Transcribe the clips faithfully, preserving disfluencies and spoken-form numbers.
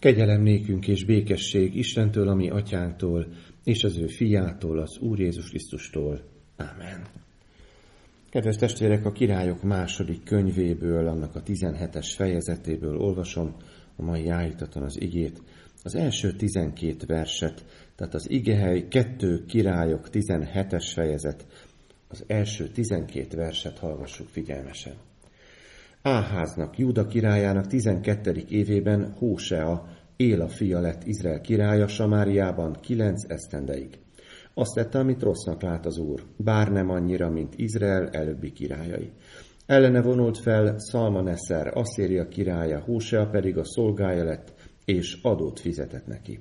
Kegyelem nékünk és békesség Istentől, a mi atyánktól, és az ő fiától, az Úr Jézus Krisztustól. Ámen. Kedves testvérek, a Királyok második könyvéből, annak a tizenhetes fejezetéből olvasom a mai ájítaton az igét. Az első tizenkét verset, tehát az igehely kettő Királyok tizenhetes fejezet, az első tizenkét verset hallgassuk figyelmesen. Áháznak, Júda királyának tizenkettedik évében Hósea, Éla fia lett Izrael királya Samáriában kilenc esztendeig. Azt tette, amit rossznak lát az Úr, bár nem annyira, mint Izrael előbbi királyai. Ellene vonult fel Szalmaneszer, Asszíria királya, Hósea pedig a szolgája lett, és adót fizetett neki.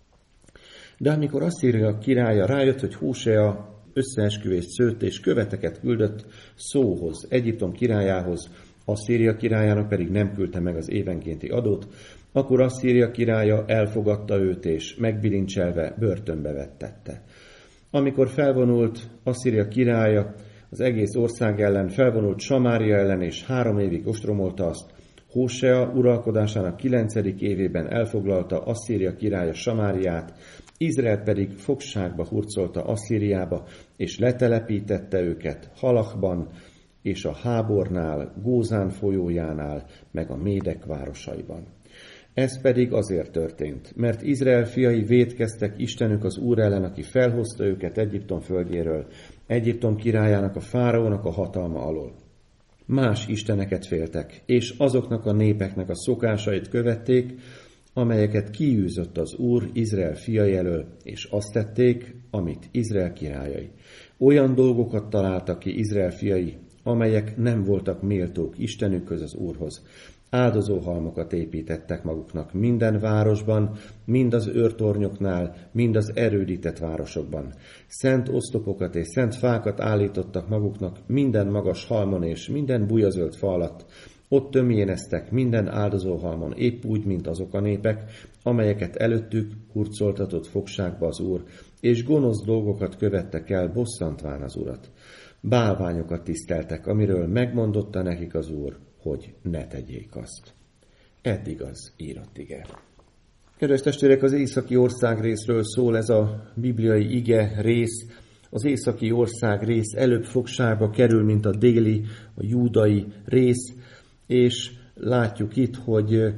De amikor Asszíria királya rájött, hogy Hósea összeesküvést szőtt és követeket küldött Szóhoz, Egyiptom királyához, Asszíria királyának pedig nem küldte meg az évenkénti adót, akkor Asszíria királya elfogadta őt, és megbilincselve börtönbe vettette. Amikor felvonult Asszíria királya az egész ország ellen, felvonult Samária ellen, és három évig ostromolta azt, Hósea uralkodásának kilencedik évében elfoglalta Asszíria királya Samáriát, Izrael pedig fogságba hurcolta Asszíriába, és letelepítette őket Halachban, és a Hábornál, Gózán folyójánál, meg a Médek városaiban. Ez pedig azért történt, mert Izrael fiai vétkeztek Istenük az Úr ellen, aki felhozta őket Egyiptom földjéről, Egyiptom királyának, a fáraónak a hatalma alól. Más isteneket féltek, és azoknak a népeknek a szokásait követték, amelyeket kiűzött az Úr Izrael fiai elől, és azt tették, amit Izrael királyai. Olyan dolgokat találtak ki Izrael fiai, amelyek nem voltak méltók Istenükhöz, az Úrhoz. Áldozóhalmokat építettek maguknak minden városban, mind az őrtornyoknál, mind az erődített városokban. Szent oszlopokat és szent fákat állítottak maguknak minden magas halmon és minden bujazöld fa alatt. Ott tömjéneztek minden áldozóhalmon, épp úgy, mint azok a népek, amelyeket előttük hurcoltatott fogságba az Úr, és gonosz dolgokat követtek el, bosszantván az Urat. Bálványokat tiszteltek, amiről megmondotta nekik az Úr, hogy ne tegyék azt. Eddig az írott ige. Kedves testvérek, az északi országrészről szól ez a bibliai ige rész. Az északi országrész előbb fogságba kerül, mint a déli, a júdai rész, és látjuk itt, hogy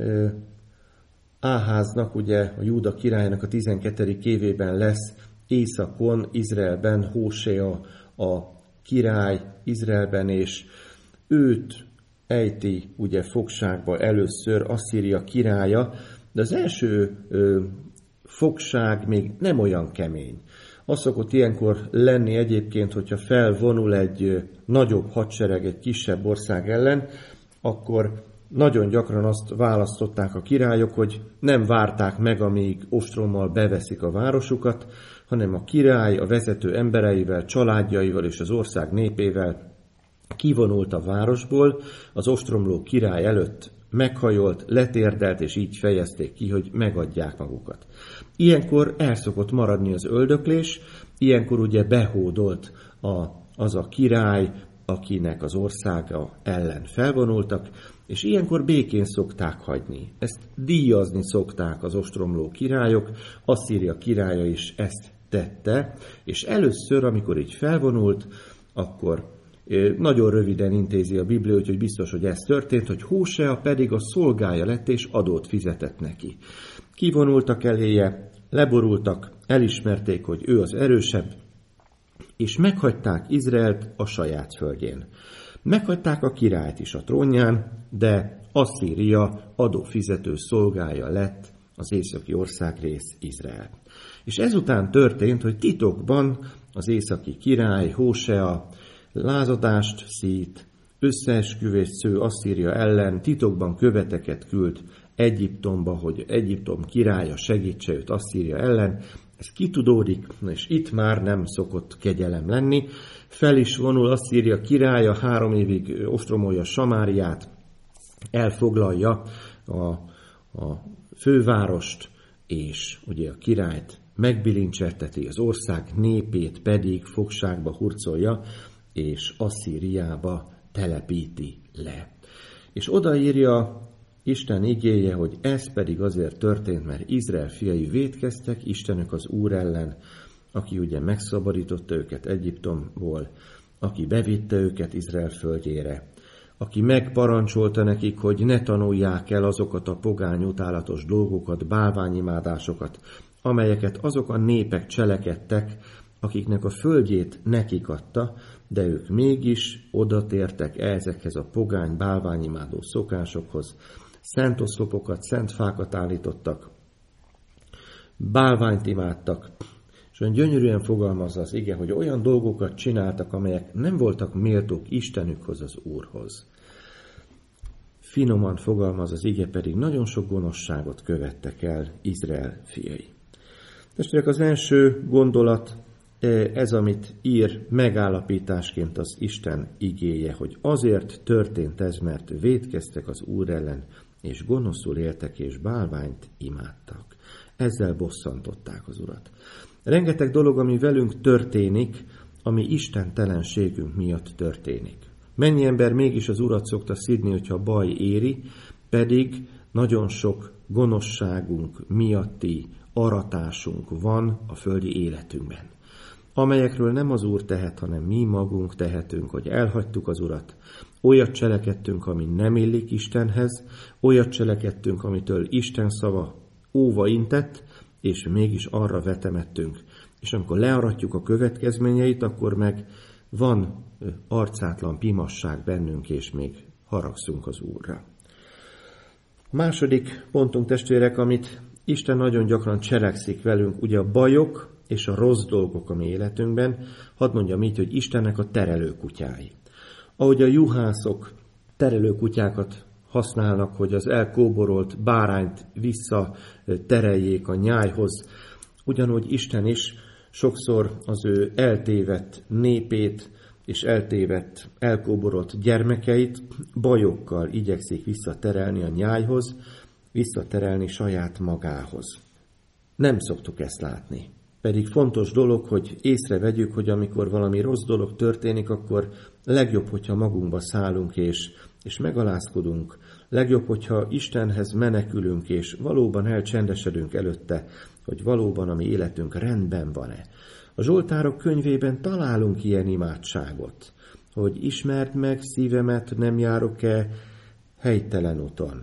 Áháznak, ugye a Júda királynak a tizenkettedik évében lesz északon, Izraelben Hósea a király Izraelben, és őt ejti ugye fogságba először Asszíria királya, de az első ö, fogság még nem olyan kemény. Az szokott ilyenkor lenni egyébként, hogyha felvonul egy ö, nagyobb hadsereg egy kisebb ország ellen, akkor nagyon gyakran azt választották a királyok, hogy nem várták meg, amíg ostrommal beveszik a városukat, hanem a király a vezető embereivel, családjaival és az ország népével kivonult a városból, az ostromló király előtt meghajolt, letérdelt, és így fejezték ki, hogy megadják magukat. Ilyenkor el szokott maradni az öldöklés, ilyenkor ugye behódolt a, az a király, akinek az országa ellen felvonultak, és ilyenkor békén szokták hagyni. Ezt díjazni szokták az ostromló királyok, Asszíria királya is ezt tette, és először, amikor így felvonult, akkor nagyon röviden intézi a Biblia, úgyhogy biztos, hogy ez történt, hogy Hósea pedig a szolgája lett, és adót fizetett neki. Kivonultak eléje, leborultak, elismerték, hogy ő az erősebb, és meghagyták Izraelt a saját földjén. Meghagyták a királyt is a trónján, de Asszíria adófizető szolgája lett az északi országrész Izrael. És ezután történt, hogy titokban az északi király Hósea lázadást szít, összeesküvést sző Asszíria ellen, titokban követeket küld Egyiptomba, hogy Egyiptom királya segítse őt Asszíria ellen. Ez kitudódik, és itt már nem szokott kegyelem lenni. Fel is vonul Asszíria királya, három évig ostromolja Samáriát, elfoglalja a, a fővárost, és ugye a királyt megbilincselteti, az ország népét pedig fogságba hurcolja, és Asszíriába telepíti le. És odaírja Isten igéje, hogy ez pedig azért történt, mert Izrael fiai vétkeztek Istenük az Úr ellen, aki ugye megszabadította őket Egyiptomból, aki bevitte őket Izrael földjére, aki megparancsolta nekik, hogy ne tanulják el azokat a pogány utálatos dolgokat, bálványimádásokat, amelyeket azok a népek cselekedtek, akiknek a földjét nekik adta, de ők mégis odatértek ezekhez a pogány bálványimádó szokásokhoz, szent oszlopokat, szent fákat állítottak, bálványt imádtak, és olyan gyönyörűen fogalmazza az ige, hogy olyan dolgokat csináltak, amelyek nem voltak méltók Istenükhoz, az Úrhoz. Finoman fogalmaz az ige, pedig nagyon sok gonoszságot követtek el Izrael fiai. Testvérek, az első gondolat, ez, amit ír megállapításként az Isten igéje, hogy azért történt ez, mert vétkeztek az Úr ellen, és gonoszul éltek, és bálványt imádtak. Ezzel bosszantották az Urat. Rengeteg dolog, ami velünk történik, ami istentelenségünk miatt történik. Mennyi ember mégis az Urat szokta szidni, hogyha baj éri, pedig nagyon sok gonoszságunk miatti aratásunk van a földi életünkben, amelyekről nem az Úr tehet, hanem mi magunk tehetünk, hogy elhagytuk az Urat. Olyat cselekedtünk, ami nem illik Istenhez, olyat cselekedtünk, amitől Isten szava óva intett, és mégis arra vetemettünk. És amikor learatjuk a következményeit, akkor meg van arcátlan pimasság bennünk, és még haragszunk az Úrra. A második pontunk, testvérek, amit Isten nagyon gyakran cselekszik velünk, ugye a bajok és a rossz dolgok a mi életünkben, hadd mondjam így, hogy Istennek a terelőkutyái. Ahogy a juhászok terelőkutyákat használnak, hogy az elkóborolt bárányt visszatereljék a nyájhoz, ugyanúgy Isten is sokszor az ő eltévedt népét és eltévedt, elkóborolt gyermekeit bajokkal igyekszik visszaterelni a nyájhoz, visszaterelni saját magához. Nem szoktuk ezt látni. Pedig fontos dolog, hogy észrevegyük, hogy amikor valami rossz dolog történik, akkor legjobb, hogyha magunkba szállunk és, és megalázkodunk. Legjobb, hogyha Istenhez menekülünk, és valóban elcsendesedünk előtte, hogy valóban a mi életünk rendben van-e. A Zsoltárok könyvében találunk ilyen imádságot, hogy ismerd meg szívemet, nem járok-e helytelen úton.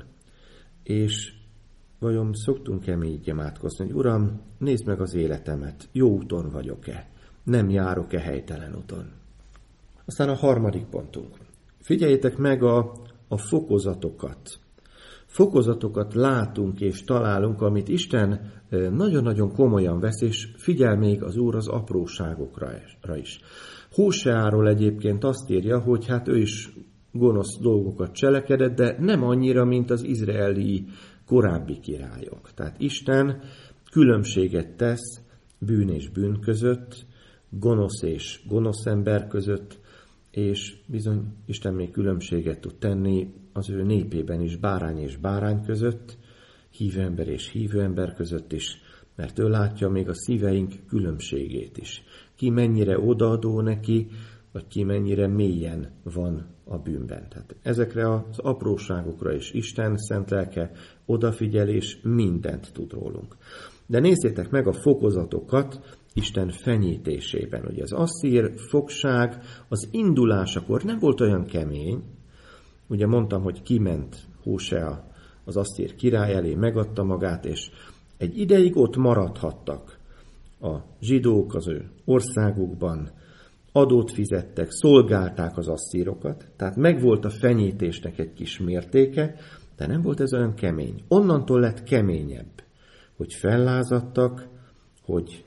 És vajon szoktunk-e mi így imádkozni, hogy Uram, nézd meg az életemet, jó úton vagyok-e, nem járok-e helytelen úton. Aztán a harmadik pontunk. Figyeljétek meg a, a fokozatokat. Fokozatokat látunk és találunk, amit Isten nagyon-nagyon komolyan vesz, és figyel még az Úr az apróságokra is. Hóseáról egyébként azt írja, hogy hát ő is gonosz dolgokat cselekedett, de nem annyira, mint az izraeli korábbi királyok. Tehát Isten különbséget tesz bűn és bűn között, gonosz és gonosz ember között, és bizony Isten még különbséget tud tenni az ő népében is, bárány és bárány között, hívő ember és hívő ember között is, mert ő látja még a szíveink különbségét is. Ki mennyire odaadó neki, vagy ki mennyire mélyen van a bűnben. Tehát ezekre az apróságokra is Isten szent lelke odafigyel, és mindent tud rólunk. De nézzétek meg a fokozatokat Isten fenyítésében. Ugye az asszír fogság az indulásakor nem volt olyan kemény. Ugye mondtam, hogy kiment Hósea az asszír király elé, megadta magát, és egy ideig ott maradhattak a zsidók az ő országukban, adót fizettek, szolgálták az asszírokat, tehát megvolt a fenyítésnek egy kis mértéke, de nem volt ez olyan kemény. Onnantól lett keményebb, hogy fellázadtak, hogy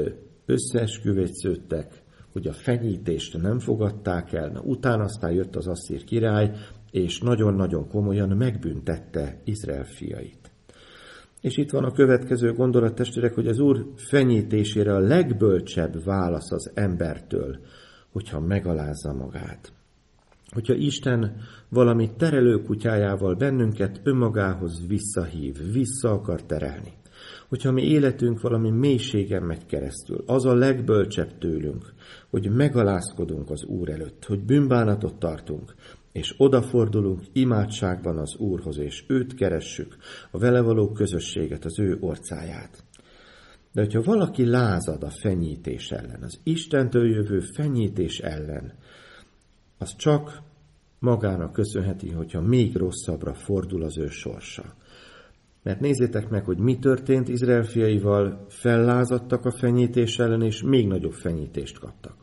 összeesküvésződtek, hogy a fenyítést nem fogadták el, na, utána aztán jött az asszír király, és nagyon-nagyon komolyan megbüntette Izrael fiait. És itt van a következő gondolat, testvérek, hogy az Úr fenyítésére a legbölcsebb válasz az embertől, hogyha megalázza magát. Hogyha Isten valami terelőkutyájával bennünket önmagához visszahív, vissza akar terelni. Hogyha mi életünk valami mélységen megy keresztül, az a legbölcsebb tőlünk, hogy megalázkodunk az Úr előtt, hogy bűnbánatot tartunk, és odafordulunk imádságban az Úrhoz, és őt keressük, a vele való közösséget, az ő orcáját. De hogyha valaki lázad a fenyítés ellen, az Istentől jövő fenyítés ellen, az csak magának köszönheti, hogyha még rosszabbra fordul az ő sorsa. Mert nézzétek meg, hogy mi történt Izrael fiaival, fellázadtak a fenyítés ellen, és még nagyobb fenyítést kaptak.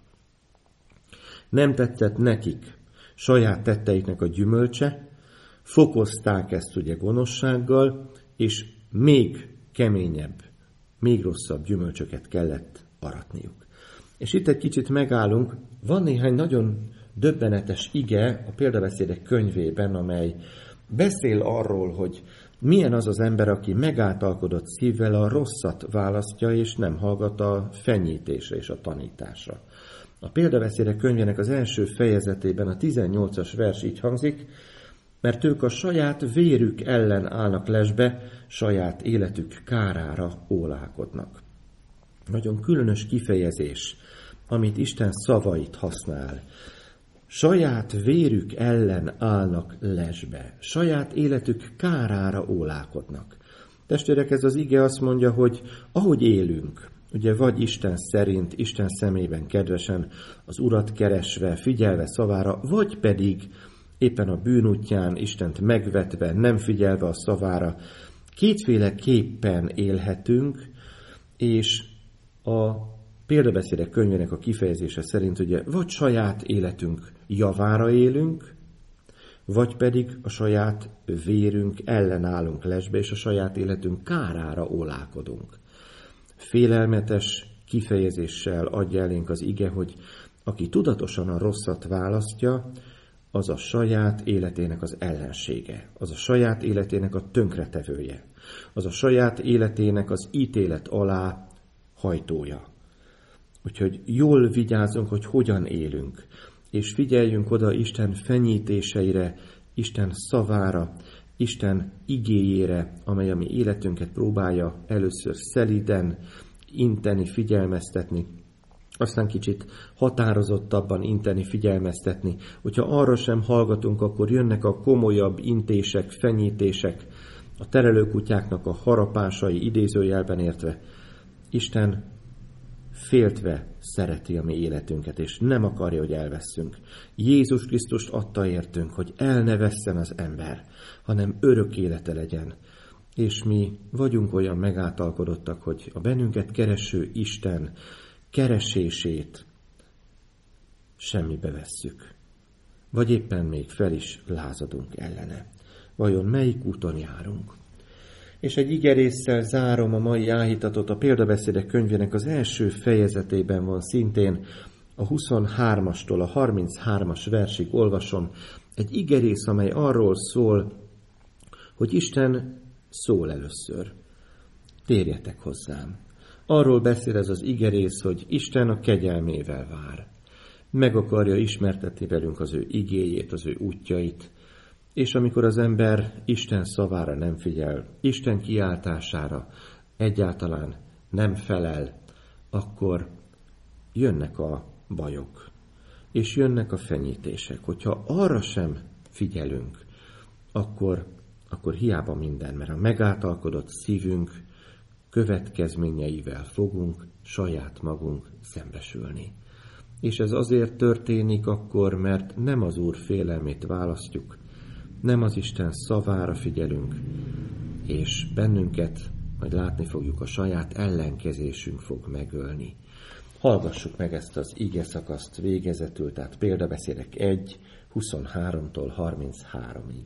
Nem tetszett nekik saját tetteiknek a gyümölcse, fokozták ezt ugye gonoszsággal, és még keményebb, még rosszabb gyümölcsöket kellett aratniuk. És itt egy kicsit megállunk, van néhány nagyon döbbenetes ige a példabeszédek könyvében, amely beszél arról, hogy milyen az az ember, aki megáltalkodott szívvel a rosszat választja, és nem hallgat a fenyítésre és a tanításra. A példabeszédek könyvének az első fejezetében a tizennyolcas vers így hangzik, mert ők a saját vérük ellen állnak lesbe, saját életük kárára ólálkodnak. Nagyon különös kifejezés, amit Isten szavait használ. Saját vérük ellen állnak lesbe, saját életük kárára ólálkodnak. Testvérek, ez az ige azt mondja, hogy ahogy élünk, ugye vagy Isten szerint, Isten szemében kedvesen, az Urat keresve, figyelve szavára, vagy pedig éppen a bűnútján Istent megvetve, nem figyelve a szavára, kétféleképpen élhetünk, és a példabeszédek könyvének a kifejezése szerint ugye vagy saját életünk javára élünk, vagy pedig a saját vérünk ellen állunk lesbe, és a saját életünk kárára ólálkodunk. Félelmetes kifejezéssel adja elénk az ige, hogy aki tudatosan a rosszat választja, az a saját életének az ellensége, az a saját életének a tönkretevője, az a saját életének az ítélet alá hajtója. Úgyhogy jól vigyázzunk, hogy hogyan élünk, és figyeljünk oda Isten fenyítéseire, Isten szavára, Isten igéjére, amely a mi életünket próbálja először szelíden inteni, figyelmeztetni, aztán kicsit határozottabban inteni, figyelmeztetni. Hogyha arra sem hallgatunk, akkor jönnek a komolyabb intések, fenyítések, a terelőkutyáknak a harapásai idézőjelben értve. Isten féltve szereti a mi életünket, és nem akarja, hogy elvesszünk. Jézus Krisztust adta értünk, hogy el ne vesszen az ember, hanem örök élete legyen. És mi vagyunk olyan megáltalkodottak, hogy a bennünket kereső Isten keresését semmibe vesszük. Vagy éppen még fel is lázadunk ellene. Vajon melyik úton járunk? És egy igerésszel zárom a mai áhítatot, a példabeszédek könyvének az első fejezetében van szintén, a huszonhármastól a harminchármas versig olvasom, egy igerész, amely arról szól, hogy Isten szól először. Térjetek hozzám. Arról beszél ez az igerész, hogy Isten a kegyelmével vár. Meg akarja ismertetni velünk az ő igéjét, az ő útjait, és amikor az ember Isten szavára nem figyel, Isten kiáltására egyáltalán nem felel, akkor jönnek a bajok, és jönnek a fenyítések. Hogyha arra sem figyelünk, akkor, akkor hiába minden, mert a megáltalkodott szívünk következményeivel fogunk saját magunk szembesülni. És ez azért történik akkor, mert nem az Úr félelmét választjuk, nem az Isten szavára figyelünk, és bennünket, majd látni fogjuk, a saját ellenkezésünk fog megölni. Hallgassuk meg ezt az ige szakaszt végezetül, tehát példabeszédek egy, huszonháromtól harmincháromig.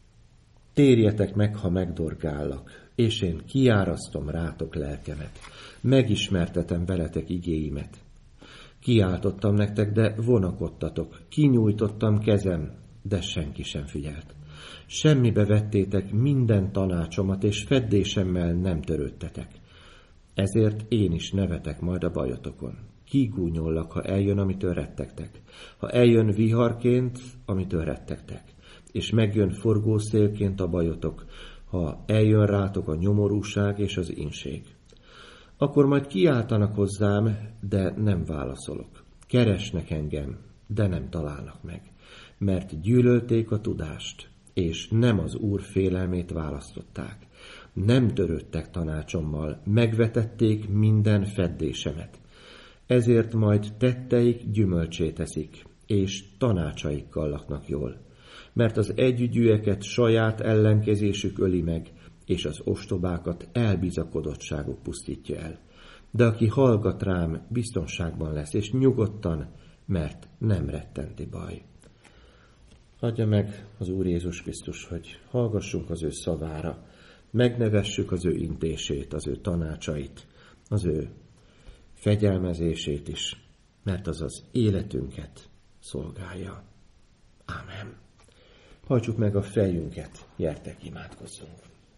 Térjetek meg, ha megdorgállak, és én kiárasztom rátok lelkemet, megismertetem veletek igéimet. Kiáltottam nektek, de vonakodtatok, kinyújtottam kezem, de senki sem figyelt. Semmibe vettétek minden tanácsomat, és feddésemmel nem törődtetek. Ezért én is nevetek majd a bajotokon. Kigúnyollak, ha eljön, amitől rettegtek. Ha eljön viharként, amitől rettegtek. És megjön forgószélként a bajotok, ha eljön rátok a nyomorúság és az ínség. Akkor majd kiáltanak hozzám, de nem válaszolok. Keresnek engem, de nem találnak meg. mert gyűlölték a tudást, és nem az Úr félelmét választották. Nem törődtek tanácsommal, megvetették minden feddésemet. Ezért majd tetteik gyümölcsét eszik, és tanácsaikkal laknak jól. Mert az együgyűeket saját ellenkezésük öli meg, és az ostobákat elbizakodottságuk pusztítja el. De aki hallgat rám, biztonságban lesz, és nyugodtan, mert nem rettenti baj. Adja meg az Úr Jézus Krisztus, hogy hallgassunk az ő szavára, megnevessük az ő intését, az ő tanácsait, az ő fegyelmezését is, mert az az életünket szolgálja. Ámen. Hajtsuk meg a fejünket, gyertek, imádkozzunk.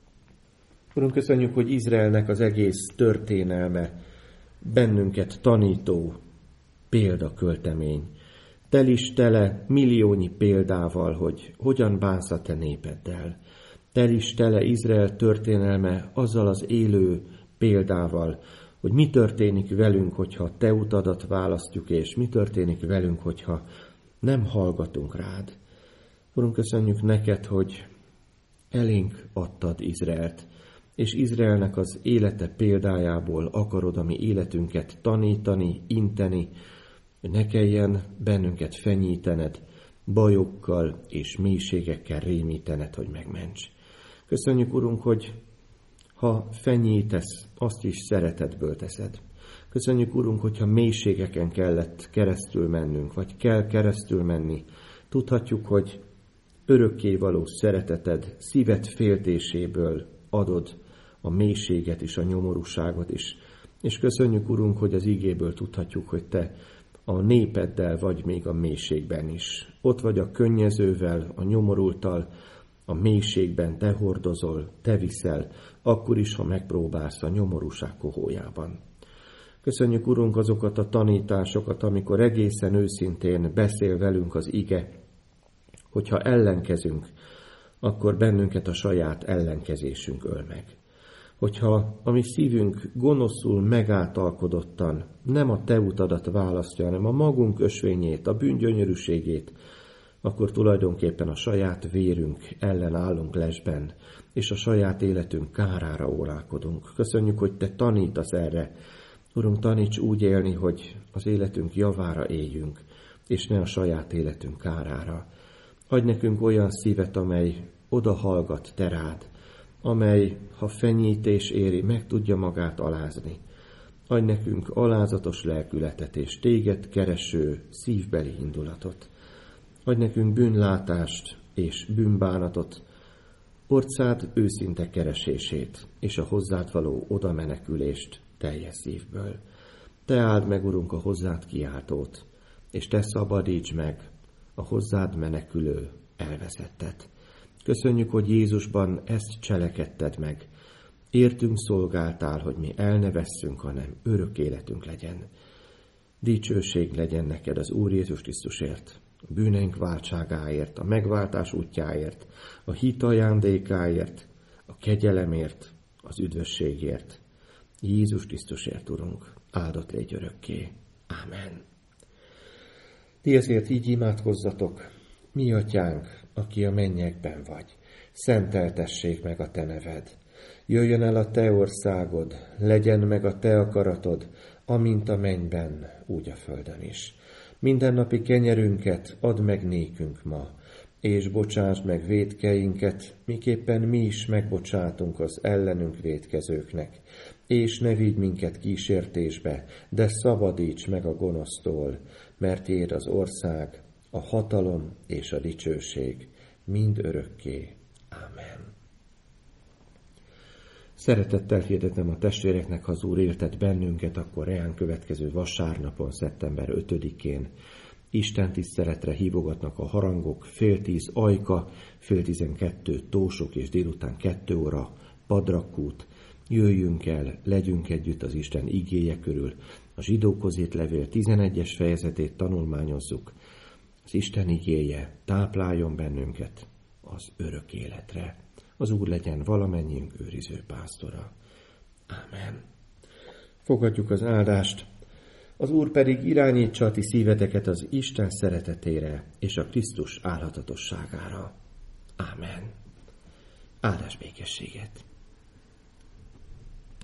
Urunk, köszönjük, hogy Izraelnek az egész történelme bennünket tanító példaköltemény. Tel is tele milliónyi példával, hogy hogyan bánsz a te népeddel. Tel is tele Izrael történelme azzal az élő példával, hogy mi történik velünk, hogyha te utadat választjuk, és mi történik velünk, hogyha nem hallgatunk rád. Urunk, köszönjük neked, hogy elénk adtad Izraelt, és Izraelnek az élete példájából akarod a mi életünket tanítani, inteni, hogy ne kelljen bennünket fenyítened, bajokkal és mélységekkel rémítened, hogy megments. Köszönjük, Urunk, hogy ha fenyítesz, azt is szeretetből teszed. Köszönjük, Urunk, hogyha mélységeken kellett keresztül mennünk, vagy kell keresztül menni, tudhatjuk, hogy örökkévaló szereteted szíved féltéséből adod a mélységet is, a nyomorúságot is. És köszönjük, Urunk, hogy az igéből tudhatjuk, hogy te a népeddel vagy még a mélységben is. Ott vagy a könnyezővel, a nyomorulttal, a mélységben te hordozol, te viszel, akkor is, ha megpróbálsz a nyomorúság kohójában. Köszönjük, Urunk, azokat a tanításokat, amikor egészen őszintén beszél velünk az ige, hogyha ellenkezünk, akkor bennünket a saját ellenkezésünk öl meg. Hogyha a mi szívünk gonoszul megáltalkodottan nem a te utadat választja, hanem a magunk ösvényét, a bűngyönyörűségét, akkor tulajdonképpen a saját vérünk ellen állunk lesben, és a saját életünk kárára órálkodunk. Köszönjük, hogy te tanítasz erre. Urunk, taníts úgy élni, hogy az életünk javára éljünk, és ne a saját életünk kárára. Adj nekünk olyan szívet, amely oda hallgat te rád, amely, ha fenyítés éri, meg tudja magát alázni. Adj nekünk alázatos lelkületet és téged kereső szívbeli indulatot. Adj nekünk bűnlátást és bűnbánatot, orcád őszinte keresését és a hozzád való odamenekülést teljes szívből. Te áld meg, Urunk, a hozzád kiáltót, és te szabadíts meg a hozzád menekülő elveszettet. Köszönjük, hogy Jézusban ezt cselekedted meg. Értünk szolgáltál, hogy mi el ne vesszünk, hanem örök életünk legyen. Dicsőség legyen neked az Úr Jézus Krisztusért, a bűneink váltságáért, a megváltás útjáért, a hit ajándékáért, a kegyelemért, az üdvösségért. Jézus Krisztusért, Urunk, áldott légy örökké. Ámen. Ti ezért így imádkozzatok: mi atyánk, aki a mennyekben vagy, szenteltessék meg a te neved. Jöjjön el a te országod, legyen meg a te akaratod, amint a mennyben, úgy a földön is. Mindennapi kenyerünket add meg nékünk ma, és bocsásd meg vétkeinket, miképpen mi is megbocsátunk az ellenünk vétkezőknek. És ne vigy minket kísértésbe, de szabadíts meg a gonosztól, mert tiéd az ország, a hatalom és a dicsőség mind örökké. Ámen. Szeretettel hirdetem a testvéreknek, ha az Úr éltet bennünket, akkor reán következő vasárnapon, szeptember ötödikén Isten tiszteletre hívogatnak a harangok, fél tíz Ajka, fél tizenkettő Tósok és délután kettő óra Padrakút. Jöjjünk el, legyünk együtt az Isten igéje körül. A Zsidókhoz írt levél tizenegyes fejezetét tanulmányozzuk. Az Isten igéje tápláljon bennünket az örök életre. Az Úr legyen valamennyiünk őriző pásztora. Ámen. Fogadjuk az áldást. Az Úr pedig irányítsa a ti szíveteket az Isten szeretetére és a Krisztus álhatatosságára. Ámen. Áldás békességet!